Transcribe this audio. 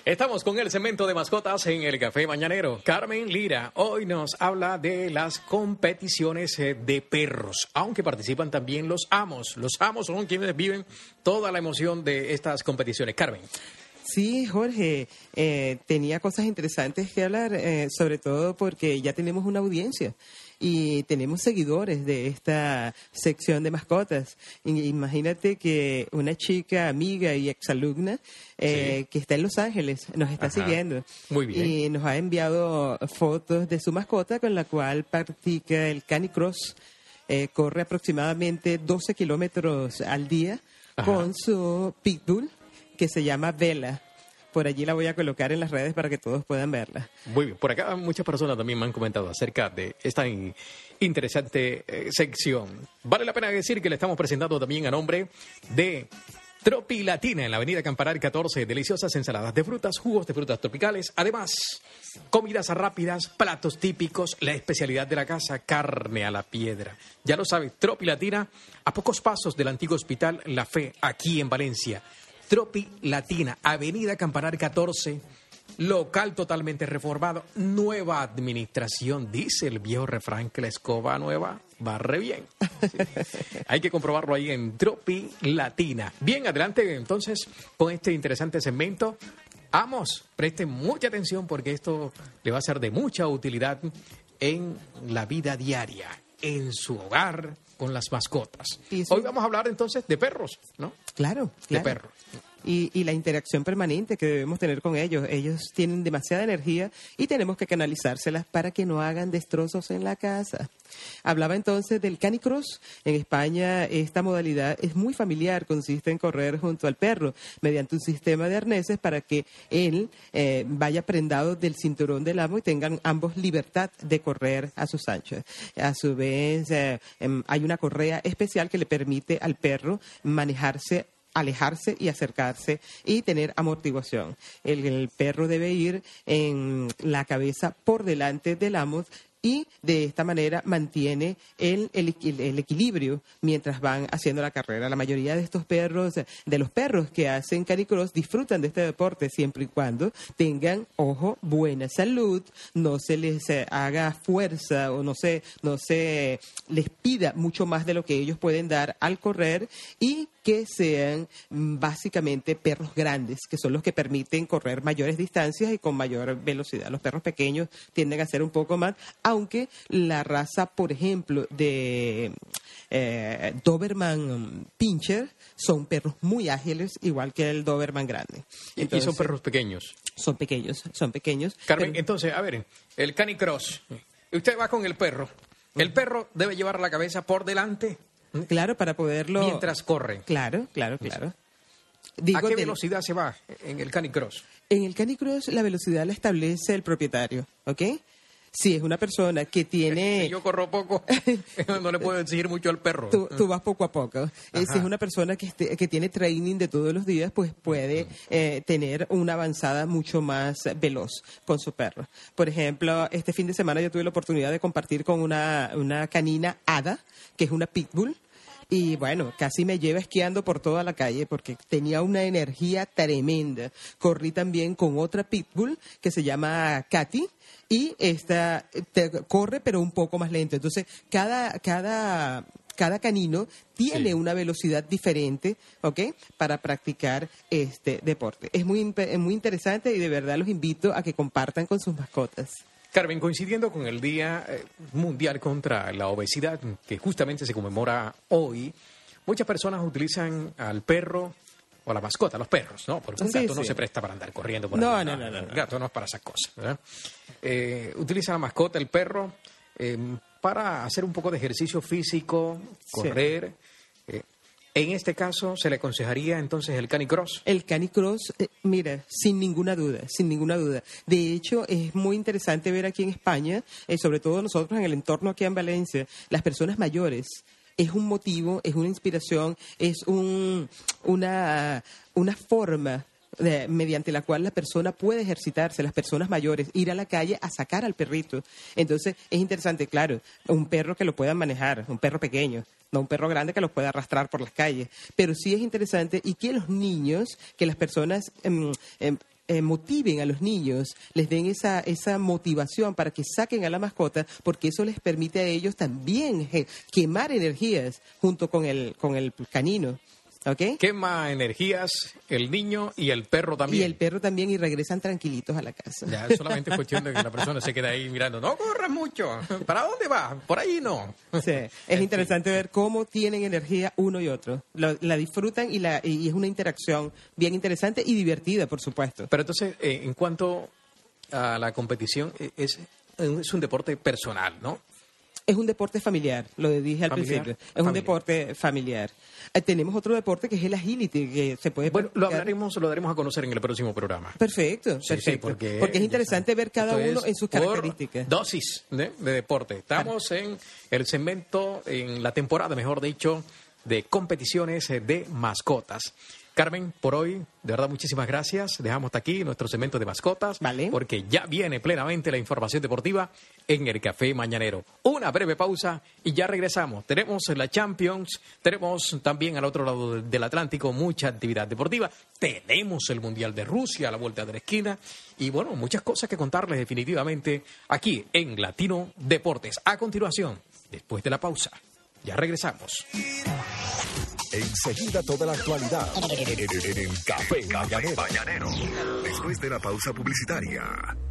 Estamos con el segmento de mascotas en el Café Mañanero. Carmen Lira hoy nos habla de las competiciones de perros, aunque participan también los amos. Los amos son quienes viven toda la emoción de estas competiciones. Carmen. Sí, Jorge, tenía cosas interesantes que hablar, sobre todo porque ya tenemos una audiencia y tenemos seguidores de esta sección de mascotas. Imagínate que una chica, amiga y exalumna que está en Los Ángeles nos está siguiendo. Muy bien. Y nos ha enviado fotos de su mascota con la cual practica el canicross. Corre aproximadamente 12 kilómetros al día con su pitbull, que se llama Vela. Por allí la voy a colocar en las redes para que todos puedan verla. Muy bien. Por acá muchas personas también me han comentado acerca de esta interesante sección. Vale la pena decir que le estamos presentando también a nombre de Tropi Latina en la avenida Campanar 14. Deliciosas ensaladas de frutas, jugos de frutas tropicales. Además, comidas rápidas, platos típicos, la especialidad de la casa, carne a la piedra. Ya lo sabe, Tropi Latina, a pocos pasos del antiguo hospital La Fe, aquí en Valencia. Tropi Latina, avenida Campanar 14, local totalmente reformado, nueva administración. Dice el viejo refrán que la escoba nueva barre bien. Sí. Hay que comprobarlo ahí en Tropi Latina. Bien, adelante entonces con este interesante segmento. Amos, presten mucha atención porque esto le va a ser de mucha utilidad en la vida diaria, en su hogar, con las mascotas. Hoy vamos a hablar entonces de perros, ¿no? Claro. De perros. Y la interacción permanente que debemos tener con ellos. Ellos tienen demasiada energía y tenemos que canalizárselas para que no hagan destrozos en la casa. Hablaba entonces del canicross. En España esta modalidad es muy familiar. Consiste en correr junto al perro mediante un sistema de arneses para que él vaya prendado del cinturón del amo y tengan ambos libertad de correr a sus anchas. A su vez hay una correa especial que le permite al perro manejarse, alejarse y acercarse y tener amortiguación. El perro debe ir en la cabeza por delante del amo y de esta manera mantiene el equilibrio mientras van haciendo la carrera. La mayoría de estos perros, de los perros que hacen canicross, disfrutan de este deporte siempre y cuando tengan, ojo, buena salud, no se les haga fuerza o no se les pida mucho más de lo que ellos pueden dar al correr y que sean básicamente perros grandes, que son los que permiten correr mayores distancias y con mayor velocidad. Los perros pequeños tienden a ser un poco más, aunque la raza, por ejemplo, de Doberman Pinscher son perros muy ágiles, igual que el Doberman grande. Entonces, y son perros pequeños. Son pequeños. Carmen, entonces, a ver, el canicross. Usted va con el perro. El perro debe llevar la cabeza por delante. Claro, para poderlo... Mientras corre. Claro. ¿A qué velocidad se va en el canicross? En el canicross la velocidad la establece el propietario, ¿ok? Si es una persona que tiene... Si yo corro poco, no le puedo exigir mucho al perro. Tú vas poco a poco. Si es una persona que tiene training de todos los días, pues puede tener una avanzada mucho más veloz con su perro. Por ejemplo, este fin de semana yo tuve la oportunidad de compartir con una canina Ada, que es una pitbull. Y bueno, casi me lleva esquiando por toda la calle porque tenía una energía tremenda. Corrí también con otra pitbull que se llama Katy y esta corre pero un poco más lento. Entonces, cada canino tiene una velocidad diferente, ¿ok? Para practicar este deporte. Es muy interesante y de verdad los invito a que compartan con sus mascotas. Carmen, coincidiendo con el Día Mundial contra la Obesidad, que justamente se conmemora hoy, muchas personas utilizan al perro o a la mascota, los perros, ¿no? Porque un gato no se presta para andar corriendo por ahí. No. El gato no es para esas cosas, ¿verdad? Utiliza la mascota, el perro, para hacer un poco de ejercicio físico, correr. En este caso, ¿se le aconsejaría entonces el canicross? El canicross, mira, sin ninguna duda. De hecho, es muy interesante ver aquí en España, sobre todo nosotros en el entorno aquí en Valencia, las personas mayores. Es un motivo, es una inspiración, es una forma mediante la cual la persona puede ejercitarse, las personas mayores, ir a la calle a sacar al perrito. Entonces, es interesante, claro, un perro que lo puedan manejar, un perro pequeño, no un perro grande que los pueda arrastrar por las calles. Pero sí es interesante y que los niños, que las personas motiven a los niños, les den esa motivación para que saquen a la mascota, porque eso les permite a ellos también quemar energías junto con el canino. ¿Okay? Quema energías el niño y el perro también. Y el perro también, y regresan tranquilitos a la casa. Ya, solamente es cuestión de que la persona se quede ahí mirando. No corras mucho. ¿Para dónde vas? Por ahí no. Sí, es interesante ver cómo tienen energía uno y otro. La disfrutan y es una interacción bien interesante y divertida, por supuesto. Pero entonces, en cuanto a la competición, es un deporte personal, ¿no? Es un deporte familiar, lo dije al principio. Es un deporte familiar. Tenemos otro deporte que es el agility, que se puede Bueno, lo daremos a conocer en el próximo programa. Perfecto, Sí, perfecto. sí, porque es interesante ver cada uno en sus características. Dosis de deporte. Estamos en el segmento, en la temporada, mejor dicho, de competiciones de mascotas. Carmen, por hoy, de verdad, muchísimas gracias. Dejamos hasta aquí nuestro segmento de mascotas, vale, porque ya viene plenamente la información deportiva en el Café Mañanero. Una breve pausa y ya regresamos. Tenemos la Champions, tenemos también al otro lado del Atlántico mucha actividad deportiva, tenemos el Mundial de Rusia a la vuelta de la esquina y, bueno, muchas cosas que contarles definitivamente aquí en Latino Deportes. A continuación, después de la pausa, ya regresamos. Enseguida toda la actualidad en el Café Mañanero. Después de la pausa publicitaria.